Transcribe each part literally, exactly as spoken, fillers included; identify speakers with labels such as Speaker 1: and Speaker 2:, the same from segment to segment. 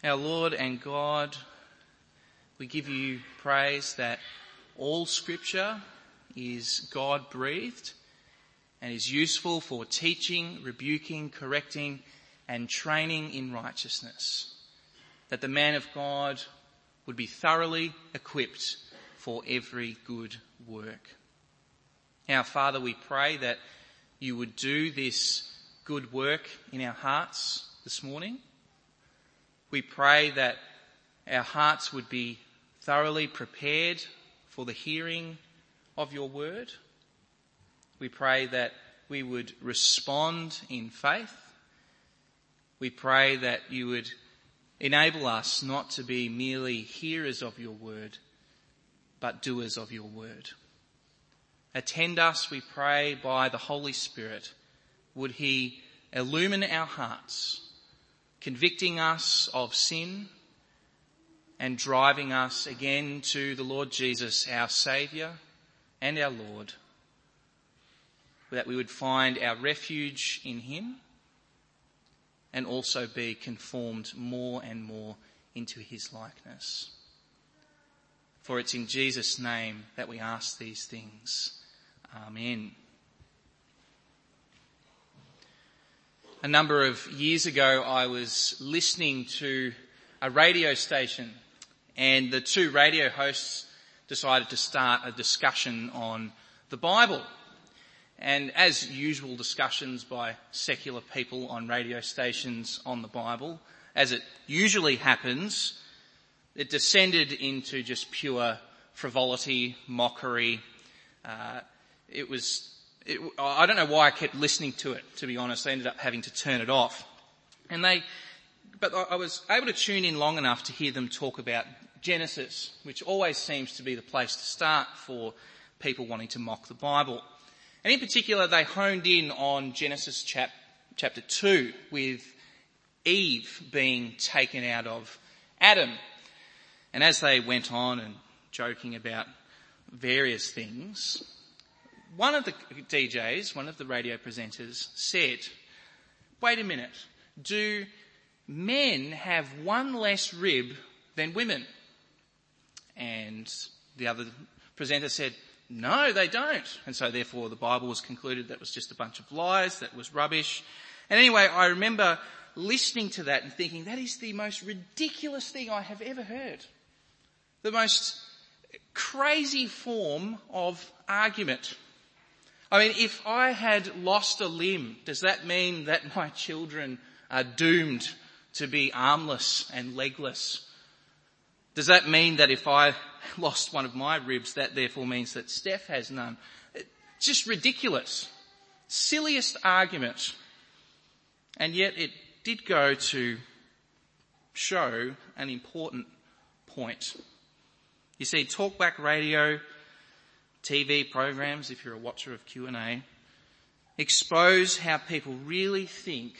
Speaker 1: Our Lord and God, we give you praise that all Scripture is God-breathed and is useful for teaching, rebuking, correcting and training in righteousness. That the man of God would be thoroughly equipped for every good work. Now, Father, we pray that you would do this good work in our hearts this morning. We pray that our hearts would be thoroughly prepared for the hearing of your word. We pray that we would respond in faith. We pray that you would enable us not to be merely hearers of your word, but doers of your word. Attend us, we pray, by the Holy Spirit. Would he illumine our hearts, convicting us of sin and driving us again to the Lord Jesus, our Saviour and our Lord, that we would find our refuge in him and also be conformed more and more into his likeness. For it's in Jesus' name that we ask these things. Amen. A number of years ago, I was listening to a radio station, and the two radio hosts decided to start a discussion on the Bible. And as usual discussions by secular people on radio stations on the Bible, as it usually happens, it descended into just pure frivolity, mockery. Uh, it was, it, I don't know why I kept listening to it, to be honest. I ended up having to turn it off. And they, but I was able to tune in long enough to hear them talk about Genesis, which always seems to be the place to start for people wanting to mock the Bible. And in particular, they honed in on Genesis chap, chapter two, with Eve being taken out of Adam. And as they went on and joking about various things, one of the D Js, one of the radio presenters, said, "Wait a minute, do men have one less rib than women?" And the other presenter said, "No, they don't." And so therefore the Bible was concluded that was just a bunch of lies, that was rubbish. And anyway, I remember listening to that and thinking, that is the most ridiculous thing I have ever heard. The most crazy form of argument. I mean, if I had lost a limb, does that mean that my children are doomed to be armless and legless? Does that mean that if I lost one of my ribs, that therefore means that Steph has none? It's just ridiculous. Silliest argument. And yet it did go to show an important point. You see, talkback radio, T V programs, if you're a watcher of Q and A, expose how people really think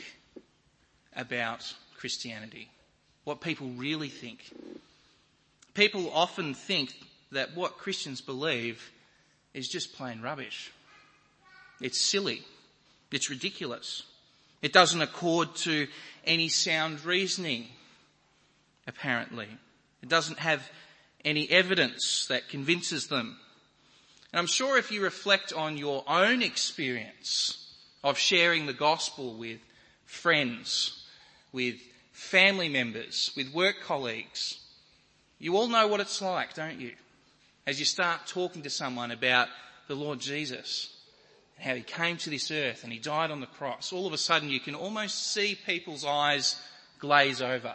Speaker 1: about Christianity, what people really think. People often think that what Christians believe is just plain rubbish. It's silly. It's ridiculous. It doesn't accord to any sound reasoning, apparently. It doesn't have any evidence that convinces them. And I'm sure if you reflect on your own experience of sharing the gospel with friends, with family members, with work colleagues, you all know what it's like, don't you? As you start talking to someone about the Lord Jesus, and how he came to this earth and he died on the cross, all of a sudden you can almost see people's eyes glaze over.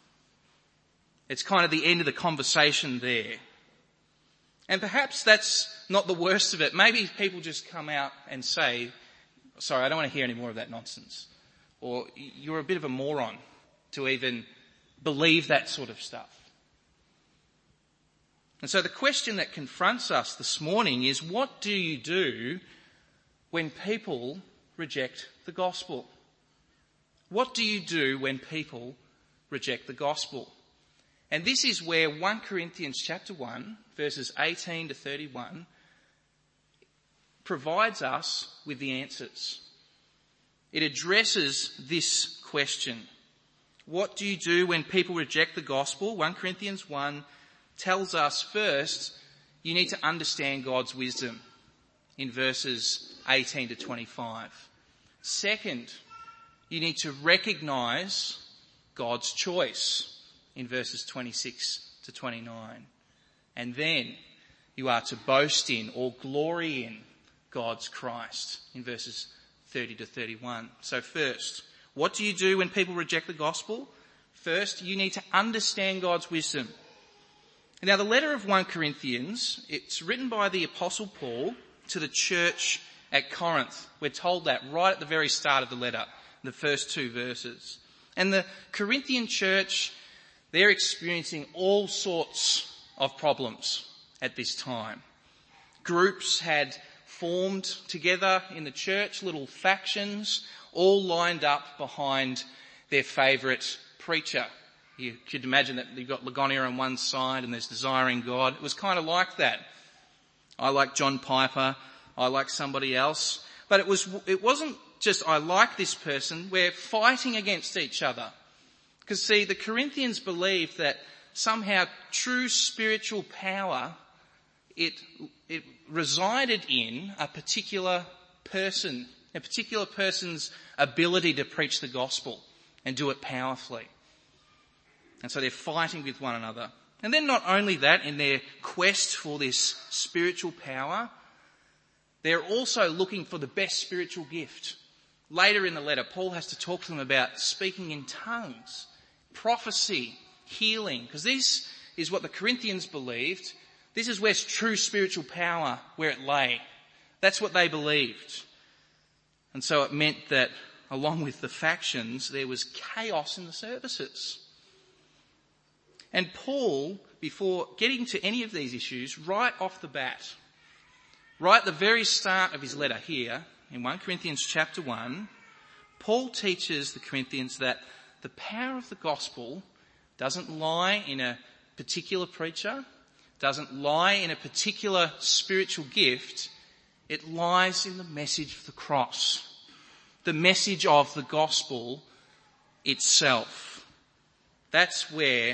Speaker 1: It's kind of the end of the conversation there. And perhaps that's not the worst of it. Maybe people just come out and say, "Sorry, I don't want to hear any more of that nonsense." Or, "You're a bit of a moron to even believe that sort of stuff." And so the question that confronts us this morning is, what do you do when people reject the gospel? What do you do when people reject the gospel? And this is where First Corinthians chapter one, verses eighteen to thirty-one, provides us with the answers. It addresses this question. what do you do when people reject the gospel? First Corinthians one tells us first, you need to understand God's wisdom in verses eighteen to twenty-five. Second, you need to recognise God's choice in verses twenty-six to twenty-nine. And then you are to boast in or glory in God's Christ in verses thirty to thirty-one. So first, what do you do when people reject the gospel? First, you need to understand God's wisdom. Now, the letter of First Corinthians, it's written by the Apostle Paul to the church at Corinth. We're told that right at the very start of the letter, the first two verses. And the Corinthian church, they're experiencing all sorts of problems at this time. Groups had formed together in the church, little factions, all lined up behind their favourite preacher. You could imagine that you've got Ligonier on one side and there's Desiring God. It was kind of like that. I like John Piper, I like somebody else. But it was, it wasn't just I like this person, we're fighting against each other. Because see, the Corinthians believed that somehow true spiritual power, it, it resided in a particular person, a particular person's ability to preach the gospel and do it powerfully. And so they're fighting with one another. And then not only that, in their quest for this spiritual power, they're also looking for the best spiritual gift. Later in the letter, Paul has to talk to them about speaking in tongues, prophecy, healing, because this is what the Corinthians believed. This is where true spiritual power, where it lay. That's what they believed. And so it meant that along with the factions, there was chaos in the services. And Paul, before getting to any of these issues, right off the bat, right at the very start of his letter here, in First Corinthians chapter one, Paul teaches the Corinthians that the power of the gospel doesn't lie in a particular preacher, doesn't lie in a particular spiritual gift, it lies in the message of the cross, the message of the gospel itself. That's where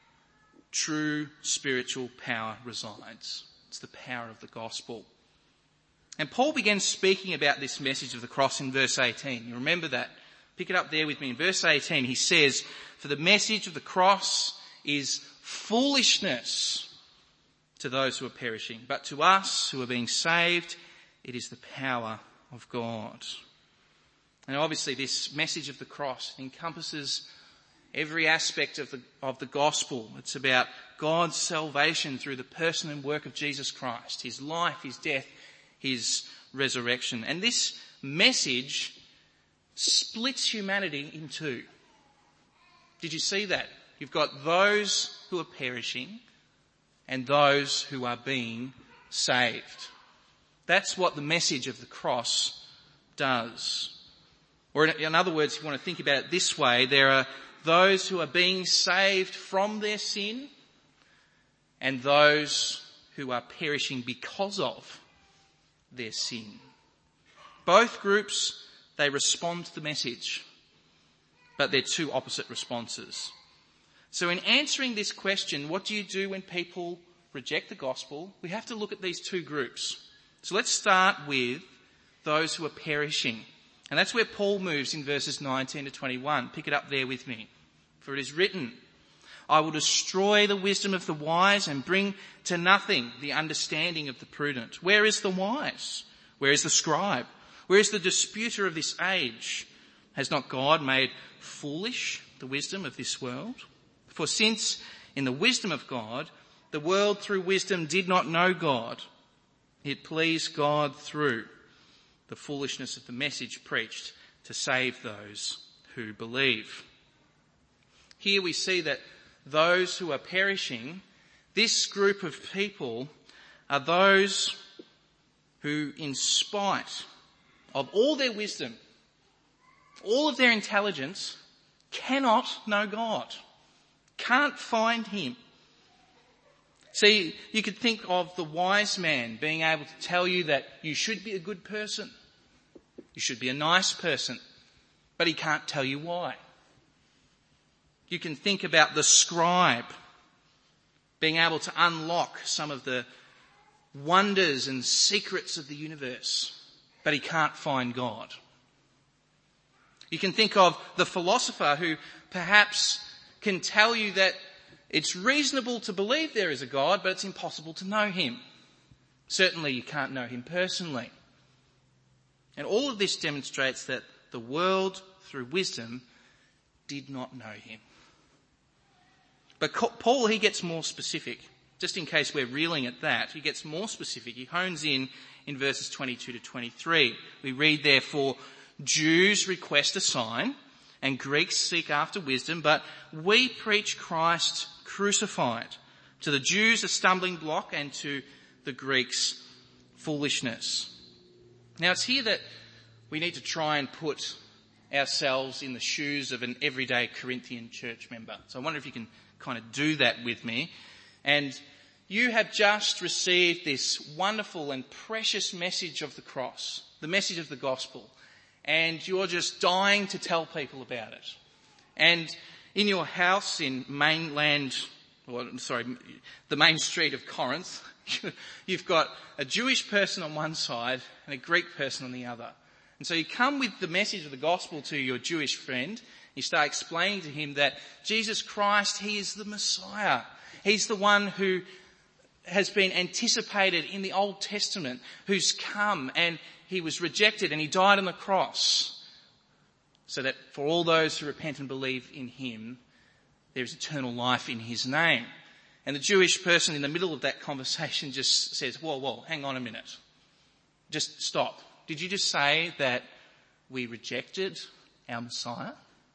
Speaker 1: true spiritual power resides. It's the power of the gospel. And Paul begins speaking about this message of the cross in verse eighteen. You remember that? Pick it up there with me. In verse eighteen, he says, "For the message of the cross is foolishness to those who are perishing, but to us who are being saved, it is the power of God." And obviously this message of the cross encompasses every aspect of the, of the gospel. It's about God's salvation through the person and work of Jesus Christ, his life, his death, his resurrection. And this message splits humanity in two. Did you see that? You've got those who are perishing and those who are being saved. That's what the message of the cross does. Or in other words, if you want to think about it this way, there are those who are being saved from their sin and those who are perishing because of their sin. Both groups, they respond to the message, but they're two opposite responses. So in answering this question, what do you do when people reject the gospel? We have to look at these two groups. So let's start with those who are perishing. And that's where Paul moves in verses nineteen to twenty-one. Pick it up there with me. For it is written, "I will destroy the wisdom of the wise and bring to nothing the understanding of the prudent. Where is the wise? Where is the scribe? Where is the disputer of this age? Has not God made foolish the wisdom of this world? For since in the wisdom of God, the world through wisdom did not know God, it pleased God through the foolishness of the message preached to save those who believe." Here we see that those who are perishing, this group of people are those who, in spite of all their wisdom, all of their intelligence, cannot know God, can't find him. See, you could think of the wise man being able to tell you that you should be a good person, you should be a nice person, but he can't tell you why. You can think about the scribe being able to unlock some of the wonders and secrets of the universe, but he can't find God. You can think of the philosopher who perhaps can tell you that it's reasonable to believe there is a God, but it's impossible to know him. Certainly you can't know him personally. And all of this demonstrates that the world, through wisdom, did not know him. But Paul, he gets more specific. Just in case we're reeling at that, he gets more specific. He hones in in verses twenty-two to twenty-three. We read, therefore, Jews request a sign and Greeks seek after wisdom, but we preach Christ crucified. To the Jews a stumbling block and to the Greeks foolishness. Now it's here that we need to try and put ourselves in the shoes of an everyday Corinthian church member. So I wonder if you can kind of do that with me. And you have just received this wonderful and precious message of the cross, the message of the gospel, and you're just dying to tell people about it. And in your house in mainland, or sorry, the main street of Corinth, you've got a Jewish person on one side and a Greek person on the other. And so you come with the message of the gospel to your Jewish friend. You start explaining to him that Jesus Christ, he is the Messiah. He's the one who has been anticipated in the Old Testament, who's come and he was rejected and he died on the cross so that for all those who repent and believe in him, there is eternal life in his name. And the Jewish person in the middle of that conversation just says, whoa, whoa, hang on a minute. Just stop. Did you just say that we rejected our Messiah?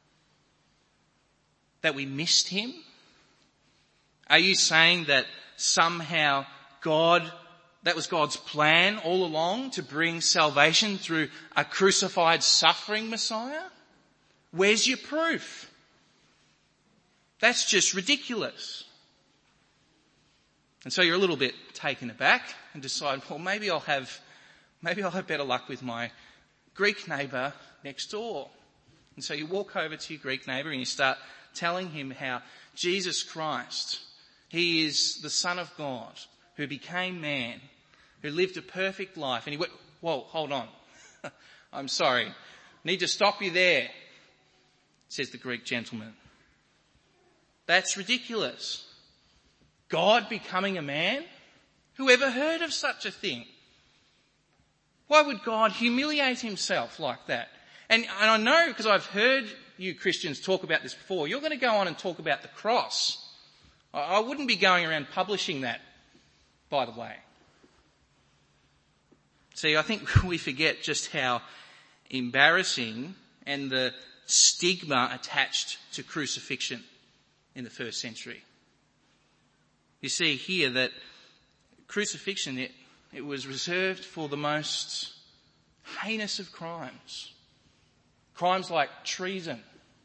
Speaker 1: That we missed him? Are you saying that somehow God, that was God's plan all along to bring salvation through a crucified suffering Messiah? Where's your proof? That's just ridiculous. And so you're a little bit taken aback and decide, well, maybe I'll have, maybe I'll have better luck with my Greek neighbour next door. And so you walk over to your Greek neighbour and you start telling him how Jesus Christ, he is the Son of God who became man, who lived a perfect life. And he went, whoa, hold on. I'm sorry. Need to stop you there, says the Greek gentleman. That's ridiculous. God becoming a man? Who ever heard of such a thing? Why would God humiliate himself like that? And, and I know, because I've heard you Christians talk about this before, you're going to go on and talk about the cross. I, I wouldn't be going around publishing that, by the way. See, I think we forget just how embarrassing and the stigma attached to crucifixion in the first century. You see here that crucifixion, it, it was reserved for the most heinous of crimes. Crimes like treason.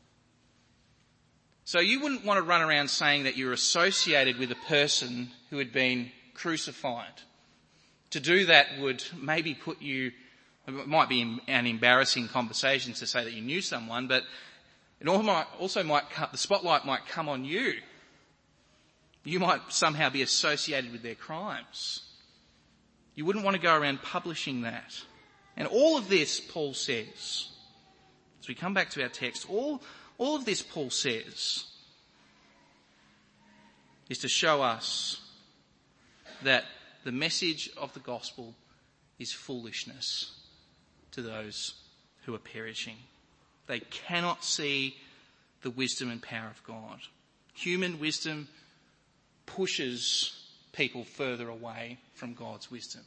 Speaker 1: So you wouldn't want to run around saying that you're associated with a person who had been crucified. To do that would maybe put you, it might be an embarrassing conversation to say that you knew someone, but it also might, the spotlight might come on you. You might somehow be associated with their crimes. You wouldn't want to go around publishing that. And all of this, Paul says, as we come back to our text, all, all of this, Paul says, is to show us that the message of the gospel is foolishness to those who are perishing. They cannot see the wisdom and power of God. Human wisdom pushes people further away from God's wisdom.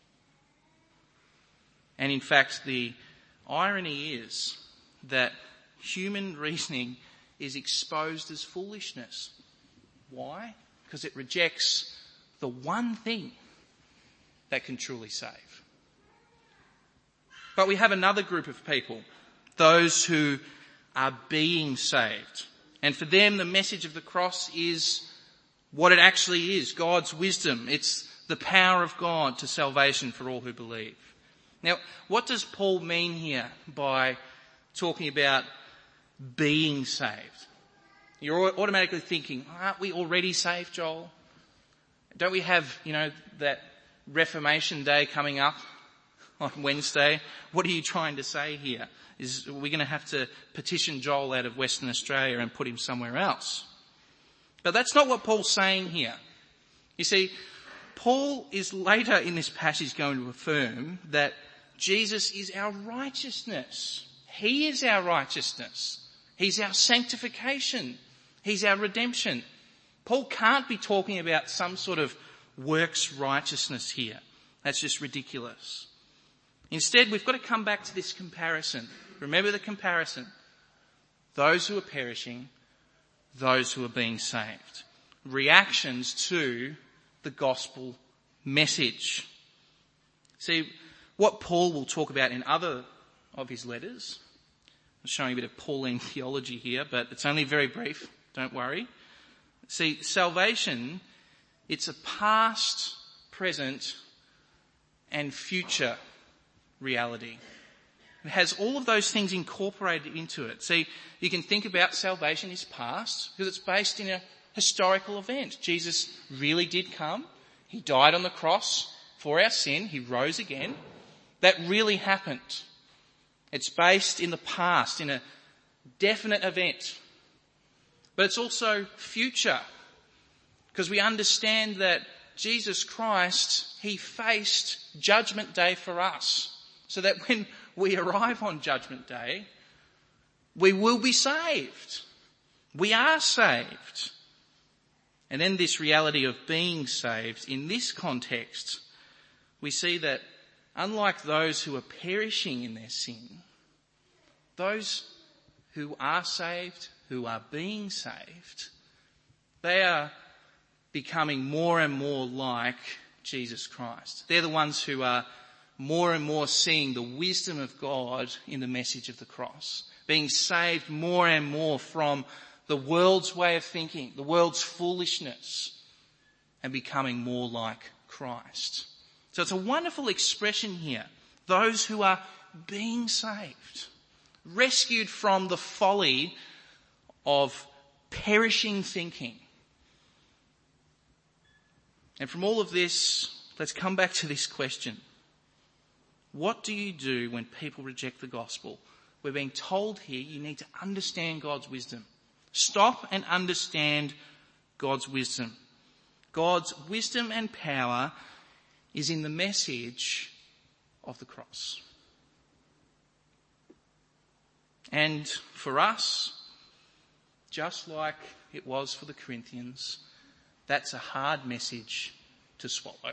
Speaker 1: And in fact, the irony is that human reasoning is exposed as foolishness. Why? Because it rejects the one thing that can truly save. But we have another group of people, those who are being saved. And for them, the message of the cross is what it actually is, God's wisdom. It's the power of God to salvation for all who believe. Now, what does Paul mean here by talking about being saved? You're automatically thinking, aren't we already saved, Joel? Don't we have, you know, that Reformation Day coming up on Wednesday? What are you trying to say here? Is we're going to have to petition Joel out of Western Australia and put him somewhere else? But that's not what Paul's saying here. You see, Paul is later in this passage going to affirm that Jesus is our righteousness. He is our righteousness. He's our sanctification. He's our redemption. Paul can't be talking about some sort of works righteousness here. That's just ridiculous. Instead, we've got to come back to this comparison. Remember the comparison. Those who are perishing, those who are being saved. Reactions to the gospel message. See, what Paul will talk about in other of his letters, I'm showing a bit of Pauline theology here, but it's only very brief, don't worry. See, salvation, it's a past, present, and future reality. It has all of those things incorporated into it. See, you can think about salvation is past because it's based in a historical event. Jesus really did come. He died on the cross for our sin. He rose again. That really happened. It's based in the past, in a definite event. But it's also future because we understand that Jesus Christ, he faced Judgment Day for us so that when we arrive on Judgment Day, we will be saved. We are saved. And in this reality of being saved, in this context, we see that unlike those who are perishing in their sin, those who are saved, who are being saved, they are becoming more and more like Jesus Christ. They're the ones who are more and more seeing the wisdom of God in the message of the cross, being saved more and more from the world's way of thinking, the world's foolishness, and becoming more like Christ. So it's a wonderful expression here. Those who are being saved, rescued from the folly of perishing thinking. And from all of this, let's come back to this question. What do you do when people reject the gospel? We're being told here you need to understand God's wisdom. Stop and understand God's wisdom. God's wisdom and power is in the message of the cross. And for us, just like it was for the Corinthians, that's a hard message to swallow.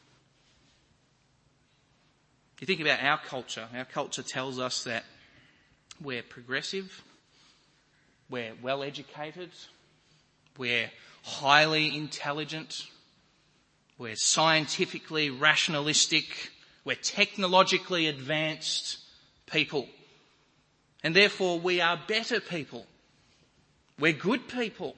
Speaker 1: You think about our culture. Our culture tells us that we're progressive, we're well educated, we're highly intelligent, we're scientifically rationalistic, we're technologically advanced people. And therefore we are better people. We're good people.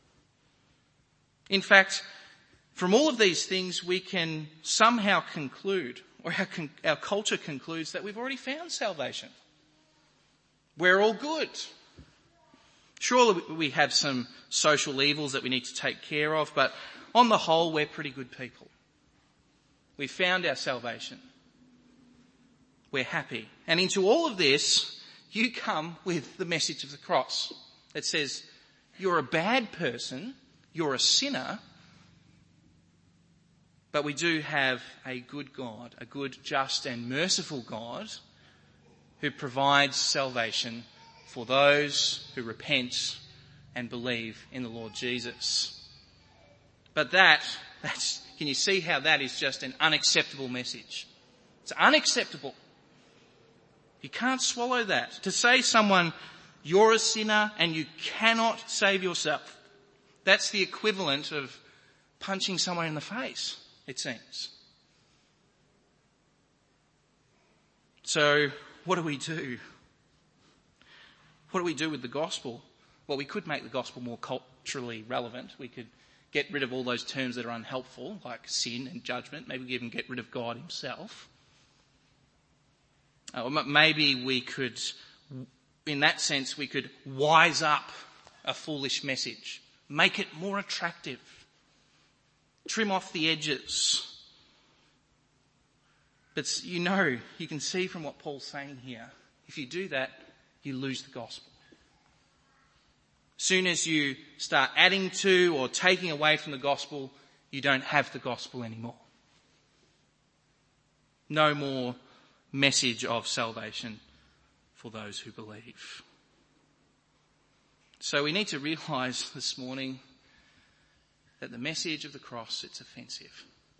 Speaker 1: In fact, from all of these things we can somehow conclude, or our, con- our culture concludes, that we've already found salvation. We're all good. Surely we have some social evils that we need to take care of, but on the whole, we're pretty good people. We've found our salvation. We're happy. And into all of this, you come with the message of the cross that says, you're a bad person, you're a sinner, but we do have a good God, a good, just and merciful God who provides salvation for those who repent and believe in the Lord Jesus. But that, that's, can you see how that is just an unacceptable message? It's unacceptable. You can't swallow that. To say someone, you're a sinner and you cannot save yourself, that's the equivalent of punching someone in the face, it seems. So, what do we do? What do we do with the gospel? Well, we could make the gospel more culturally relevant. We could get rid of all those terms that are unhelpful, like sin and judgment. Maybe we even get rid of God himself. Or maybe we could, in that sense, we could wise up a foolish message. Make it more attractive. Trim off the edges. But you know, you can see from what Paul's saying here, if you do that, you lose the gospel. Soon as you start adding to or taking away from the gospel, you don't have the gospel anymore. No more message of salvation for those who believe. So we need to realise this morning that the message of the cross, it's offensive.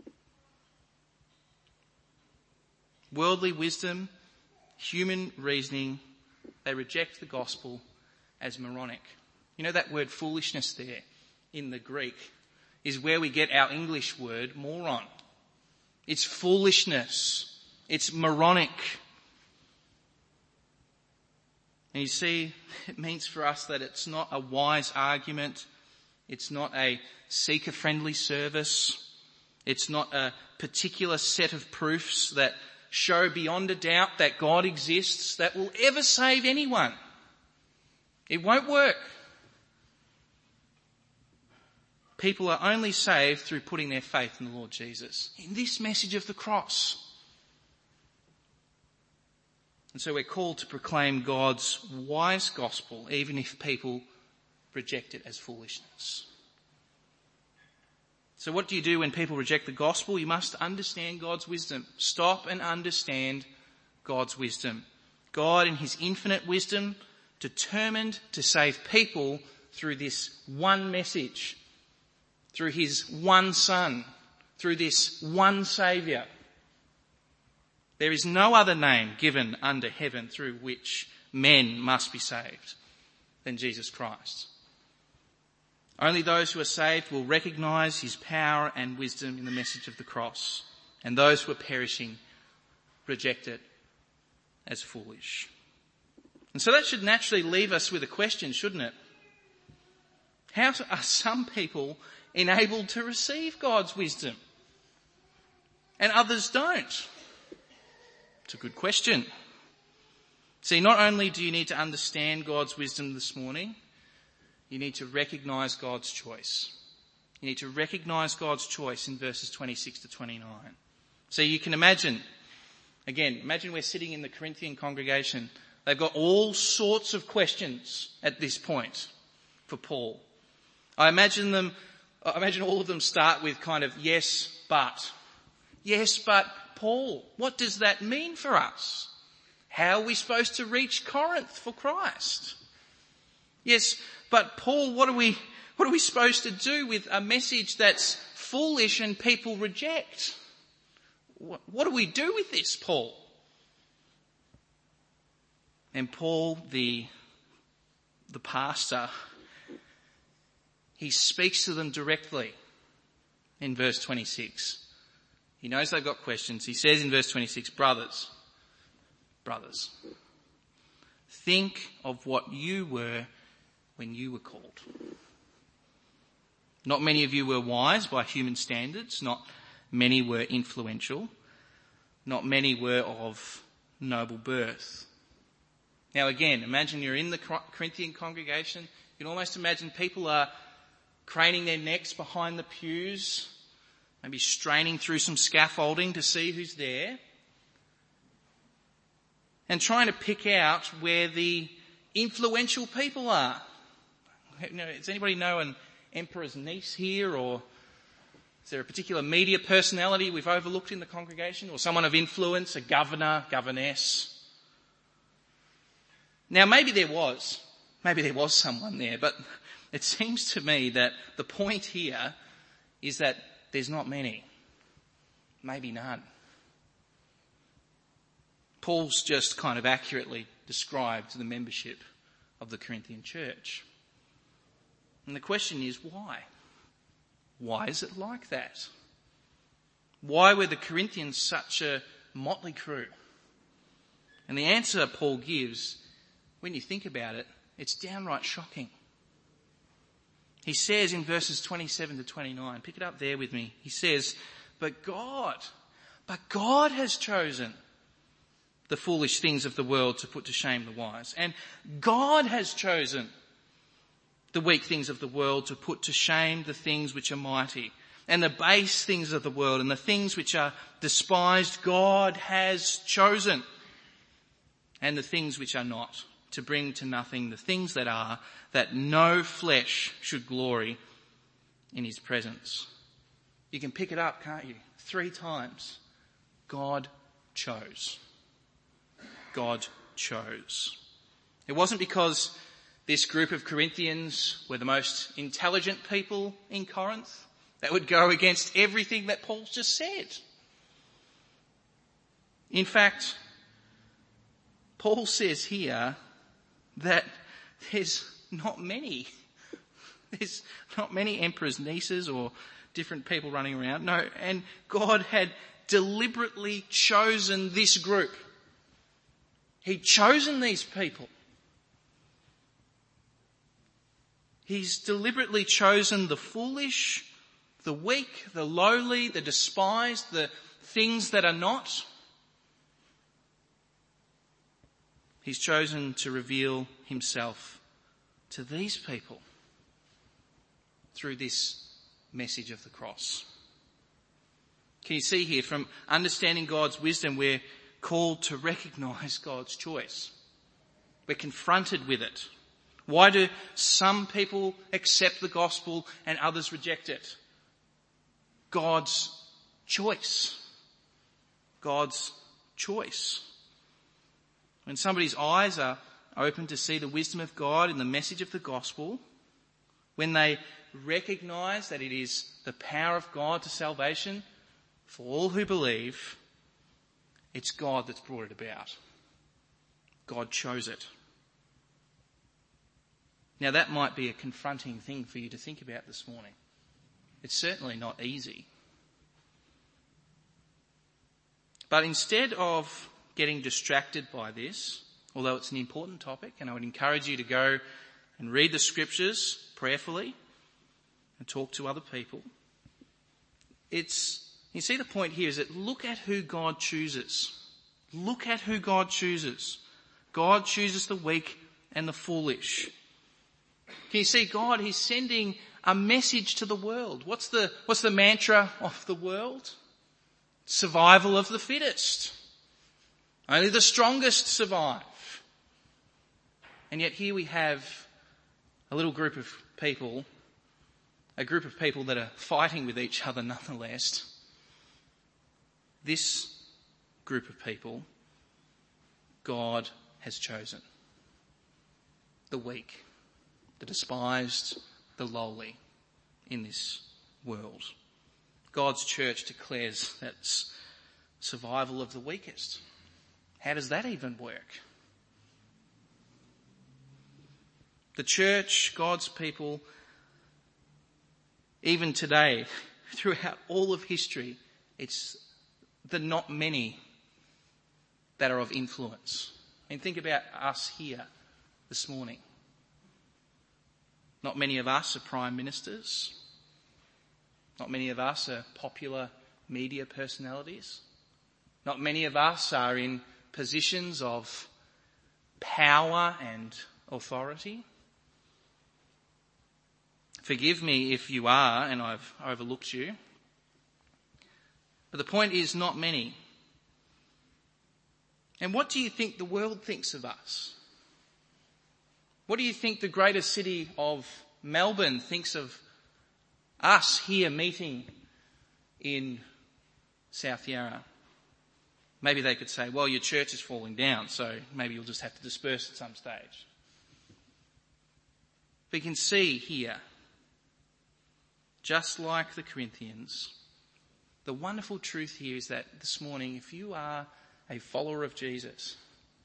Speaker 1: Worldly wisdom, human reasoning, they reject the gospel as moronic. You know that word foolishness there in the Greek is where we get our English word moron. It's foolishness. It's moronic. And you see, it means for us that it's not a wise argument. It's not a seeker-friendly service. It's not a particular set of proofs that show beyond a doubt that God exists that will ever save anyone. It won't work. People are only saved through putting their faith in the Lord Jesus, in this message of the cross. And so we're called to proclaim God's wise gospel, even if people reject it as foolishness. So what do you do when people reject the gospel? You must understand God's wisdom. Stop and understand God's wisdom. God in his infinite wisdom determined to save people through this one message, through his one Son, through this one Saviour. There is no other name given under heaven through which men must be saved than Jesus Christ. Only those who are saved will recognise his power and wisdom in the message of the cross, and those who are perishing reject it as foolish. And so that should naturally leave us with a question, shouldn't it? How are some people enabled to receive God's wisdom and others don't? It's a good question. See, not only do you need to understand God's wisdom this morning, you need to recognise God's choice. You need to recognise God's choice in verses twenty-six to twenty-nine. So you can imagine, again, imagine we're sitting in the Corinthian congregation. They've got all sorts of questions at this point for Paul. I imagine them, I imagine all of them start with kind of yes, but. Yes, but Paul, what does that mean for us? How are we supposed to reach Corinth for Christ? Yes, but Paul, what are we, what are we supposed to do with a message that's foolish and people reject? What, what do we do with this, Paul? And Paul, the, the pastor, he speaks to them directly in verse twenty-six. He knows they've got questions. He says in verse twenty-six, brothers, brothers, think of what you were when you were called. Not many of you were wise by human standards. Not many were influential. Not many were of noble birth. Now again, imagine you're in the Corinthian congregation. You can almost imagine people are craning their necks behind the pews, maybe straining through some scaffolding to see who's there, and trying to pick out where the influential people are. You know, does anybody know an emperor's niece here, or is there a particular media personality we've overlooked in the congregation, or someone of influence, a governor, governess? Now maybe there was, maybe there was someone there, but it seems to me that the point here is that there's not many, maybe none. Paul's just kind of accurately described the membership of the Corinthian church. And the question is, why? Why is it like that? Why were the Corinthians such a motley crew? And the answer Paul gives, when you think about it, it's downright shocking. He says in verses twenty-seven to twenty-nine, pick it up there with me. He says, but God, but God has chosen the foolish things of the world to put to shame the wise. And God has chosen the weak things of the world to put to shame the things which are mighty, and the base things of the world and the things which are despised God has chosen, and the things which are not, to bring to nothing the things that are, that no flesh should glory in his presence. You can pick it up, can't you? Three times. God chose. God chose. It wasn't because this group of Corinthians were the most intelligent people in Corinth that would go against everything that Paul's just said. In fact, Paul says here that there's not many. There's not many emperors' nieces or different people running around. No, and God had deliberately chosen this group. He'd chosen these people. He's deliberately chosen the foolish, the weak, the lowly, the despised, the things that are not. He's chosen to reveal himself to these people through this message of the cross. Can you see here, from understanding God's wisdom, we're called to recognise God's choice. We're confronted with it. Why do some people accept the gospel and others reject it? God's choice. God's choice. When somebody's eyes are open to see the wisdom of God in the message of the gospel, when they recognise that it is the power of God to salvation for all who believe, it's God that's brought it about. God chose it. Now that might be a confronting thing for you to think about this morning. It's certainly not easy. But instead of getting distracted by this, although it's an important topic, and I would encourage you to go and read the scriptures prayerfully and talk to other people, it's, you see the point here is that look at who God chooses. Look at who God chooses. God chooses the weak and the foolish. Can you see God? He's sending a message to the world. What's the, what's the mantra of the world? Survival of the fittest. Only the strongest survive. And yet here we have a little group of people, a group of people that are fighting with each other nonetheless. This group of people, God has chosen. The weak, the despised, the lowly in this world. God's church declares that's survival of the weakest. How does that even work? The church, God's people, even today, throughout all of history, it's the not many that are of influence. I mean, think about us here this morning. Not many of us are prime ministers. Not many of us are popular media personalities. Not many of us are in positions of power and authority. Forgive me if you are, and I've overlooked you. But the point is, not many. And what do you think the world thinks of us? What do you think the greater city of Melbourne thinks of us here meeting in South Yarra? Maybe they could say, well, your church is falling down, so maybe you'll just have to disperse at some stage. But you can see here, just like the Corinthians, the wonderful truth here is that this morning, if you are a follower of Jesus,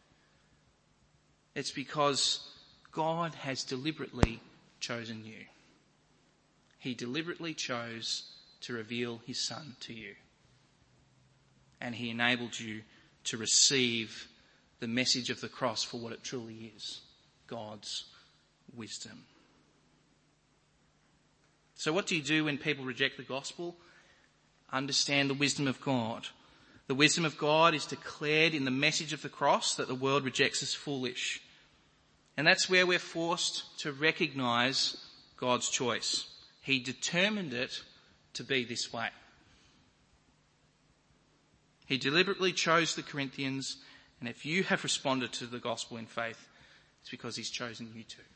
Speaker 1: it's because God has deliberately chosen you. He deliberately chose to reveal his Son to you. And he enabled you to receive the message of the cross for what it truly is, God's wisdom. So what do you do when people reject the gospel? Understand the wisdom of God. The wisdom of God is declared in the message of the cross that the world rejects as foolish. And that's where we're forced to recognise God's choice. He determined it to be this way. He deliberately chose the Corinthians, and if you have responded to the gospel in faith, it's because he's chosen you to.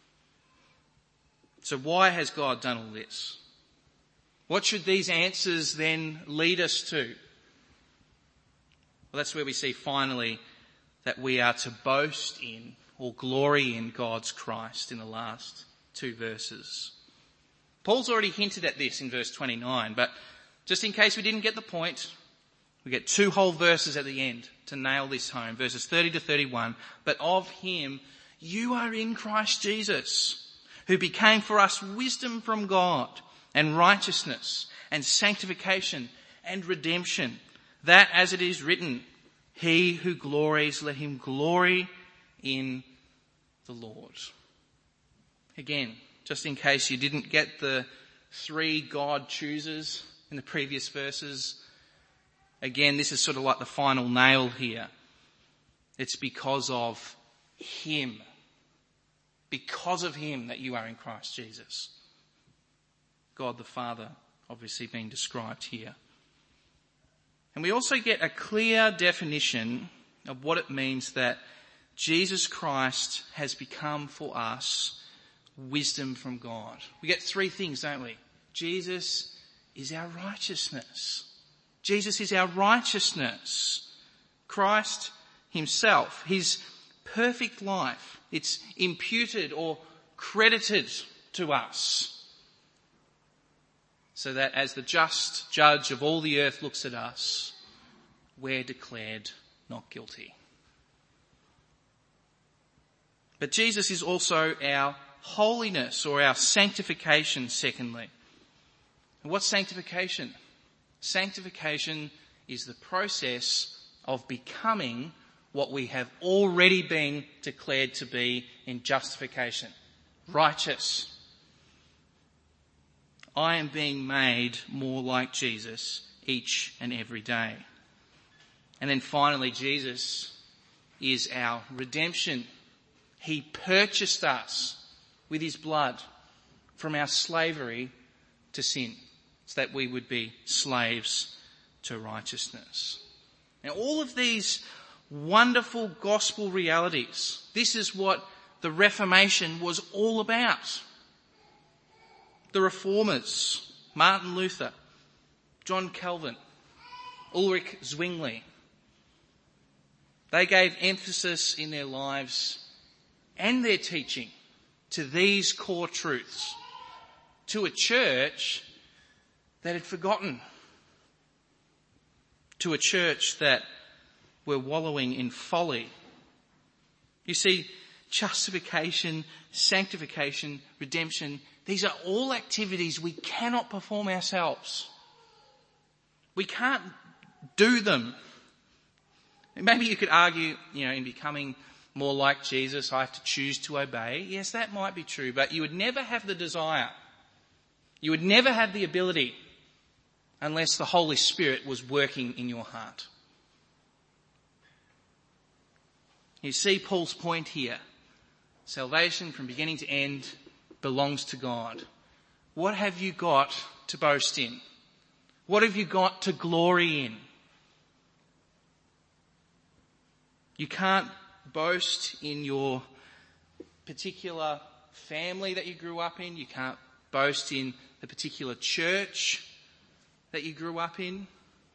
Speaker 1: So why has God done all this? What should these answers then lead us to? Well, that's where we see finally that we are to boast in or glory in God's Christ in the last two verses. Paul's already hinted at this in verse twenty-nine, but just in case we didn't get the point, we get two whole verses at the end to nail this home. Verses thirty to thirty-one. But of him you are in Christ Jesus, who became for us wisdom from God and righteousness and sanctification and redemption. That, as it is written, he who glories, let him glory in the Lord. Again, just in case you didn't get the three God choosers in the previous verses, again, this is sort of like the final nail here. It's because of him. Because of him that you are in Christ Jesus. God the Father obviously being described here. And we also get a clear definition of what it means that Jesus Christ has become for us wisdom from God. We get three things, don't we? Jesus is our righteousness. Jesus is our righteousness. Christ himself, his perfect life, it's imputed or credited to us. So that as the just judge of all the earth looks at us, we're declared not guilty. But Jesus is also our holiness or our sanctification, secondly. And what's sanctification? Sanctification is the process of becoming what we have already been declared to be in justification. Righteous. I am being made more like Jesus each and every day. And then finally, Jesus is our redemption. He purchased us with his blood from our slavery to sin, so that we would be slaves to righteousness. Now, all of these wonderful gospel realities, this is what the Reformation was all about. The Reformers, Martin Luther, John Calvin, Ulrich Zwingli, they gave emphasis in their lives and their teaching to these core truths, to a church that had forgotten, to a church that were wallowing in folly. You see, justification, sanctification, redemption, these are all activities we cannot perform ourselves. We can't do them. And maybe you could argue, you know, in becoming more like Jesus, I have to choose to obey. Yes, that might be true, but you would never have the desire. You would never have the ability unless the Holy Spirit was working in your heart. You see Paul's point here. Salvation from beginning to end belongs to God. What have you got to boast in? What have you got to glory in? You can't boast in your particular family that you grew up in. You can't boast in the particular church that you grew up in.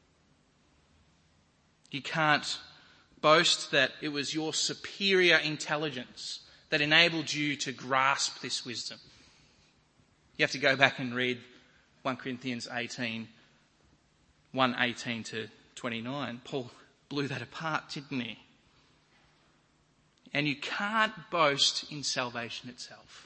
Speaker 1: You can't boast that it was your superior intelligence that enabled you to grasp this wisdom. You have to go back and read First Corinthians eighteen, one eighteen to twenty-nine. Paul blew that apart, didn't he? And you can't boast in salvation itself.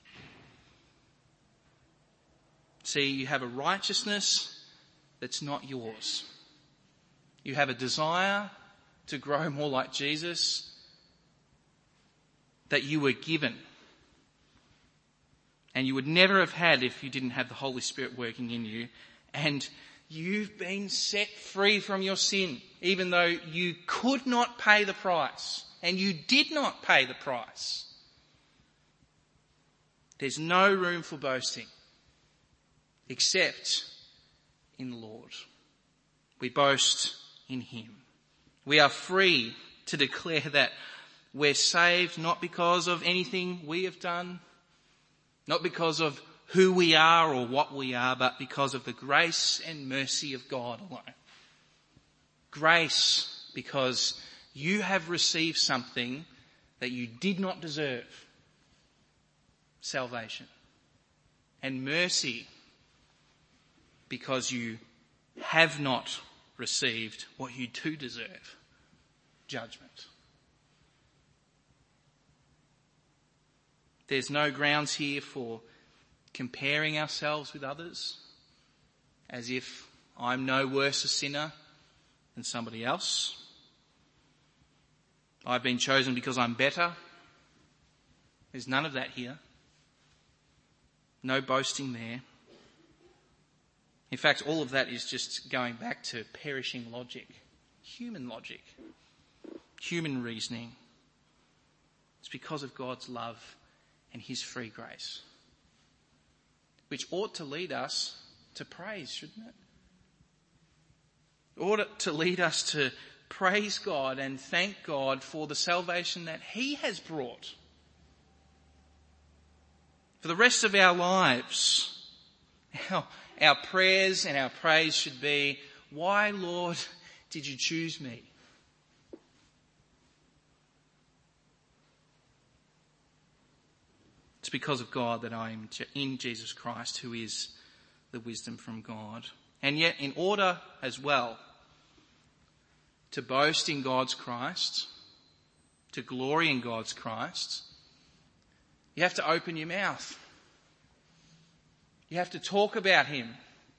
Speaker 1: See, you have a righteousness that's not yours. You have a desire to grow more like Jesus that you were given. And you would never have had if you didn't have the Holy Spirit working in you. And you've been set free from your sin, even though you could not pay the price. And you did not pay the price. There's no room for boasting except in the Lord. We boast in him. We are free to declare that we're saved not because of anything we have done, not because of who we are or what we are, but because of the grace and mercy of God alone. Grace because you have received something that you did not deserve. Salvation. And mercy because you have not received what you do deserve. Judgment. There's no grounds here for comparing ourselves with others as if I'm no worse a sinner than somebody else. I've been chosen because I'm better. There's none of that here. No boasting there. In fact, all of that is just going back to perishing logic, human logic, human reasoning. It's because of God's love and his free grace, which ought to lead us to praise, shouldn't it? It ought to lead us to praise God and thank God for the salvation that he has brought. For the rest of our lives, our, our prayers and our praise should be, why, Lord, did you choose me? It's because of God that I am in Jesus Christ, who is the wisdom from God. And yet, in order as well to boast in God's Christ, to glory in God's Christ, you have to open your mouth. You have to talk about him.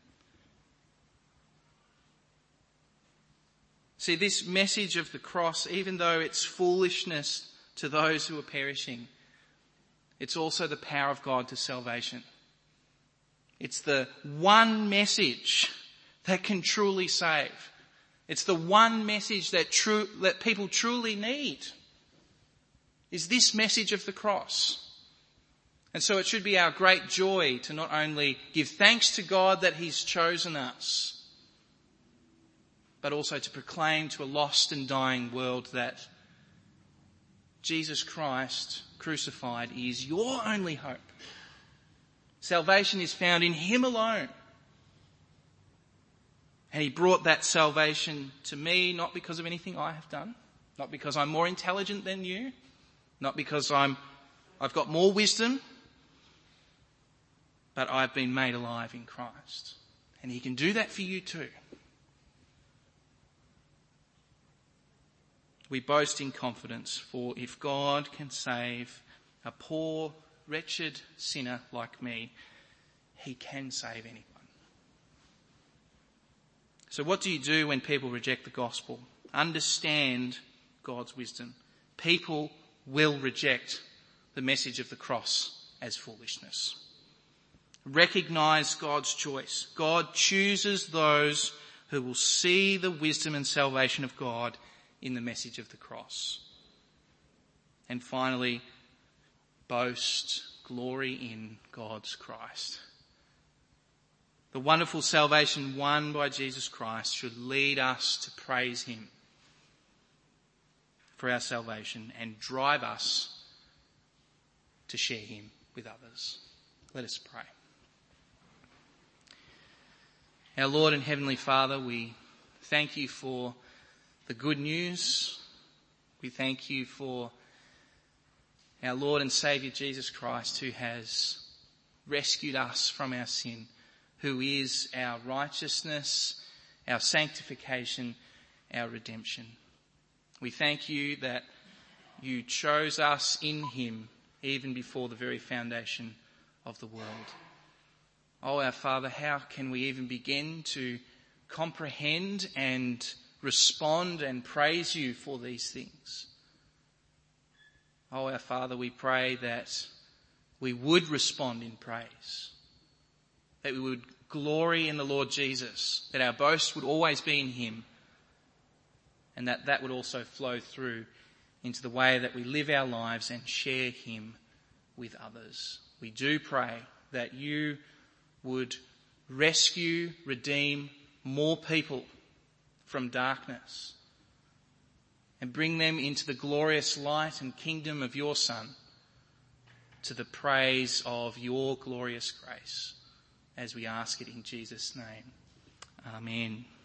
Speaker 1: See, this message of the cross, even though it's foolishness to those who are perishing, it's also the power of God to salvation. It's the one message that can truly save. It's the one message that true, that people truly need, is this message of the cross. And so it should be our great joy to not only give thanks to God that he's chosen us, but also to proclaim to a lost and dying world that Jesus Christ crucified is your only hope. Salvation is found in him alone. And he brought that salvation to me not because of anything I have done, not because I'm more intelligent than you, not because I'm, I've got more wisdom, but I've been made alive in Christ. And he can do that for you too. We boast in confidence, for if God can save a poor, wretched sinner like me, he can save anyone. So what do you do when people reject the gospel? Understand God's wisdom. People will reject the message of the cross as foolishness. Recognize God's choice. God chooses those who will see the wisdom and salvation of God in the message of the cross. And finally, boast, glory in God's Christ. The wonderful salvation won by Jesus Christ should lead us to praise him for our salvation and drive us to share him with others. Let us pray. Our Lord and Heavenly Father, we thank you for the good news. We thank you for our Lord and Saviour Jesus Christ, who has rescued us from our sin, who is our righteousness, our sanctification, our redemption. We thank you that you chose us in him even before the very foundation of the world. Oh, our Father, how can we even begin to comprehend and respond and praise you for these things? Oh, our Father, we pray that we would respond in praise, that we would glory in the Lord Jesus, that our boast would always be in him, and that that would also flow through into the way that we live our lives and share him with others. we do pray that you would rescue, redeem more people from darkness and bring them into the glorious light and kingdom of your Son, to the praise of your glorious grace, as we ask it in Jesus' name. Amen.